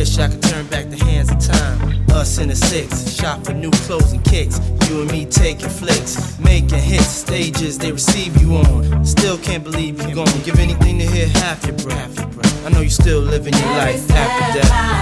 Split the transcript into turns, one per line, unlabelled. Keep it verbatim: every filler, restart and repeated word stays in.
wish I could turn back the hands of time. Us in the six, shop for new clothes and kicks. You and me taking flicks, making hits, stages they receive you on. Still can't believe you gone. Give anything to hear half your breath. I know you still living your life after death.